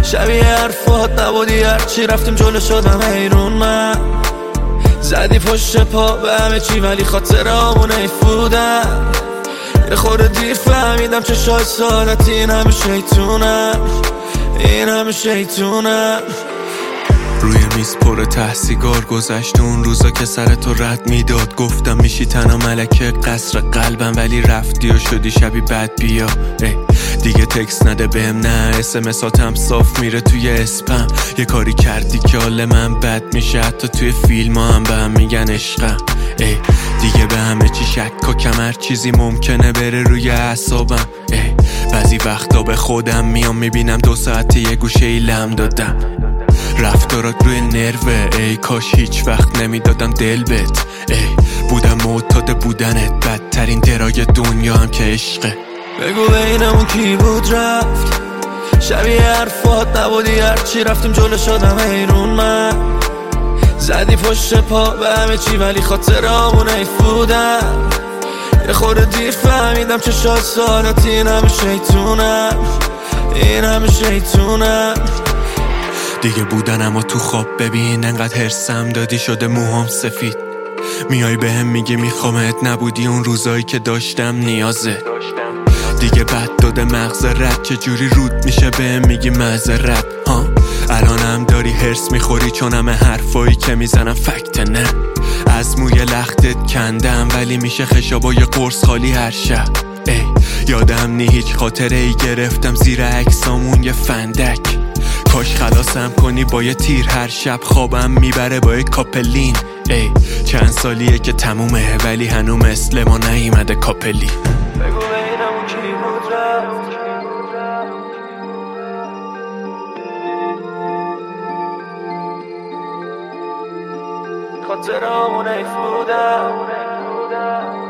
شبیه حرفات نبودی، هرچی رفتیم جلو شدم حیرون من. زدی پشت پا به همه چی ولی خاطرامون ایفودن. یه خورده دیر فهمیدم چه شای سعادتی این همه شیطونم، این همه شیطونم. روی میز پر ته سیگار گذشت اون روزا که سر تو رد میداد. گفتم میشی تنها ملکه قصر قلبم ولی رفتی و شدی شبی بد بیا. دیگه تکس نده بهم، نه اسمساتم صاف میره توی اسپم. یه کاری کردی که حال من بد میشه، حتی توی فیلم هم به هم میگن عشقم. دیگه به همه چی شک و کمر چیزی ممکنه بره روی اعصابم. بعضی وقتا به خودم میام میبینم 2 ساعت یه گوشه ای لم دادم. رفتارات روی نروه، ای کاش هیچ وقت نمیدادم دل بهت. بودم معتاد بودنت، بدترین درای دنیا هم که عشقه. بگو بینمون کی بود رفت، شبیه حرفات نبودی، هرچی رفتیم جلو شدم حیرون من. زدی پشت پا به همه چی ولی خاطرامون ایفودن. یه خورده دیر فهمیدم چه شاد سعادتی این همه شیطونم، این همه شیطونم. دیگه بودنم و تو خواب ببین، انقدر هرسم دادی شده موهام سفید. میای بهم میگی میخوامت، نبودی اون روزایی که داشتم نیازه. دیگه بد داده مغز رد، چجوری رود میشه بهم میگی معذرت. الانم داری هرس میخوری چون همه حرفایی که میزنم فکت نه. از موی لختت کندم ولی میشه خشابای قرص خالی هر شب. یادم نی هیچ خاطره ای گرفتم زیر عکسامون یه فندک. کاش خلاصم کنی با یه تیر هر شب، خوابم میبره با یه کاپلین. چند سالیه که تمومه ولی هنو مثل ما نیومده کاپلی. بگو بینمون کی بود رفت، خاطرامون ایفودن.